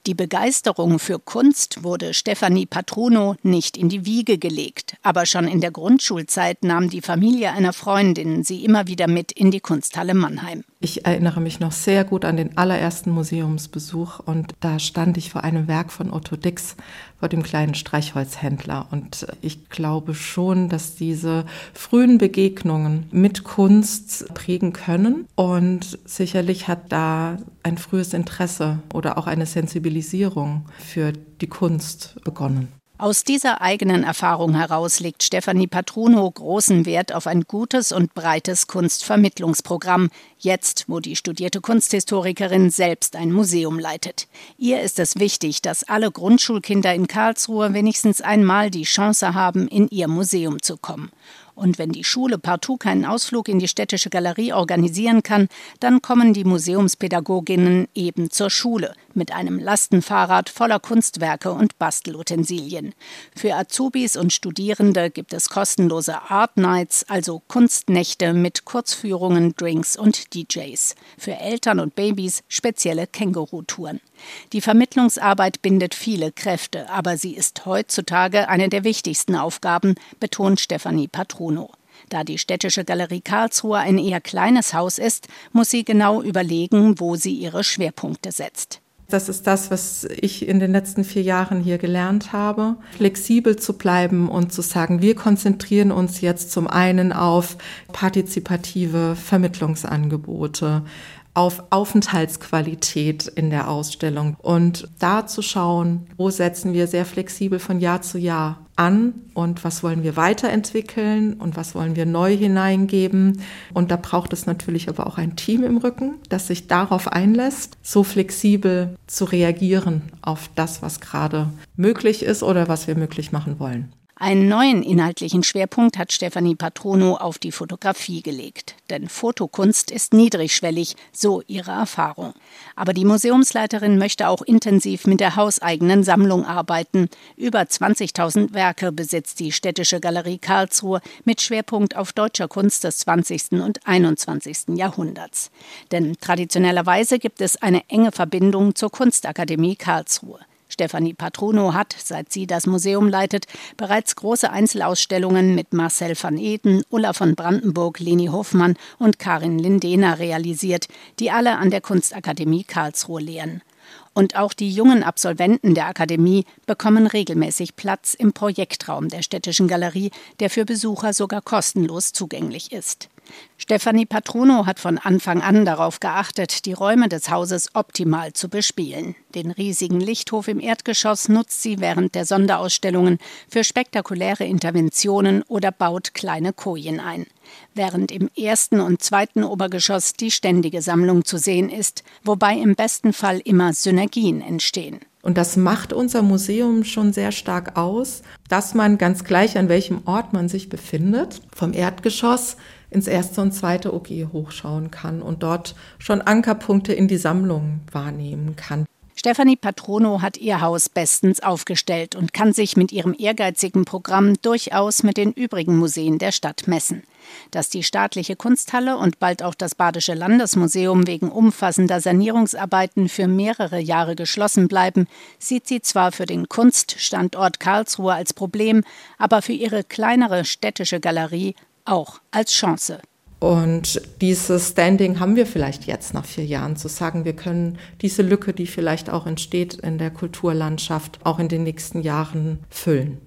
Die Begeisterung für Kunst wurde Stefanie Patruno nicht in die Wiege gelegt. Aber schon in der Grundschulzeit nahm die Familie einer Freundin sie immer wieder mit in die Kunsthalle Mannheim. Ich erinnere mich noch sehr gut an den allerersten Museumsbesuch und da stand ich vor einem Werk von Otto Dix, vor dem kleinen Streichholzhändler. Und ich glaube schon, dass diese frühen Begegnungen mit Kunst prägen können. Und sicherlich hat da ein frühes Interesse oder auch eine Sensibilisierung für die Kunst begonnen. Aus dieser eigenen Erfahrung heraus legt Stefanie Patruno großen Wert auf ein gutes und breites Kunstvermittlungsprogramm, jetzt, wo die studierte Kunsthistorikerin selbst ein Museum leitet. Ihr ist es wichtig, dass alle Grundschulkinder in Karlsruhe wenigstens einmal die Chance haben, in ihr Museum zu kommen. Und wenn die Schule partout keinen Ausflug in die Städtische Galerie organisieren kann, dann kommen die Museumspädagoginnen eben zur Schule mit einem Lastenfahrrad voller Kunstwerke und Bastelutensilien. Für Azubis und Studierende gibt es kostenlose Art Nights, also Kunstnächte mit Kurzführungen, Drinks und DJs. Für Eltern und Babys spezielle Känguru-Touren. Die Vermittlungsarbeit bindet viele Kräfte, aber sie ist heutzutage eine der wichtigsten Aufgaben, betont Stefanie Patruno. Da die Städtische Galerie Karlsruhe ein eher kleines Haus ist, muss sie genau überlegen, wo sie ihre Schwerpunkte setzt. Das ist das, was ich in den letzten 4 Jahren hier gelernt habe, flexibel zu bleiben und zu sagen, wir konzentrieren uns jetzt zum einen auf partizipative Vermittlungsangebote, auf Aufenthaltsqualität in der Ausstellung und da zu schauen, wo setzen wir sehr flexibel von Jahr zu Jahr an und was wollen wir weiterentwickeln und was wollen wir neu hineingeben. Und da braucht es natürlich aber auch ein Team im Rücken, das sich darauf einlässt, so flexibel zu reagieren auf das, was gerade möglich ist oder was wir möglich machen wollen. Einen neuen inhaltlichen Schwerpunkt hat Stefanie Patruno auf die Fotografie gelegt. Denn Fotokunst ist niedrigschwellig, so ihre Erfahrung. Aber die Museumsleiterin möchte auch intensiv mit der hauseigenen Sammlung arbeiten. Über 20.000 Werke besitzt die Städtische Galerie Karlsruhe mit Schwerpunkt auf deutscher Kunst des 20. und 21. Jahrhunderts. Denn traditionellerweise gibt es eine enge Verbindung zur Kunstakademie Karlsruhe. Stefanie Patruno hat, seit sie das Museum leitet, bereits große Einzelausstellungen mit Marcel van Eeden, Ulla von Brandenburg, Leni Hofmann und Karin Lindena realisiert, die alle an der Kunstakademie Karlsruhe lehren. Und auch die jungen Absolventen der Akademie bekommen regelmäßig Platz im Projektraum der Städtischen Galerie, der für Besucher sogar kostenlos zugänglich ist. Stefanie Patruno hat von Anfang an darauf geachtet, die Räume des Hauses optimal zu bespielen. Den riesigen Lichthof im Erdgeschoss nutzt sie während der Sonderausstellungen für spektakuläre Interventionen oder baut kleine Kojen ein. Während im 1. und 2. Obergeschoss die ständige Sammlung zu sehen ist, wobei im besten Fall immer Synergien entstehen. Und das macht unser Museum schon sehr stark aus, dass man ganz gleich, an welchem Ort man sich befindet, vom Erdgeschoss ins 1. und 2. OG hochschauen kann und dort schon Ankerpunkte in die Sammlung wahrnehmen kann. Stefanie Patruno hat ihr Haus bestens aufgestellt und kann sich mit ihrem ehrgeizigen Programm durchaus mit den übrigen Museen der Stadt messen. Dass die staatliche Kunsthalle und bald auch das Badische Landesmuseum wegen umfassender Sanierungsarbeiten für mehrere Jahre geschlossen bleiben, sieht sie zwar für den Kunststandort Karlsruhe als Problem, aber für ihre kleinere städtische Galerie auch als Chance. Und dieses Standing haben wir vielleicht jetzt nach 4 Jahren, zu sagen, wir können diese Lücke, die vielleicht auch entsteht in der Kulturlandschaft, auch in den nächsten Jahren füllen.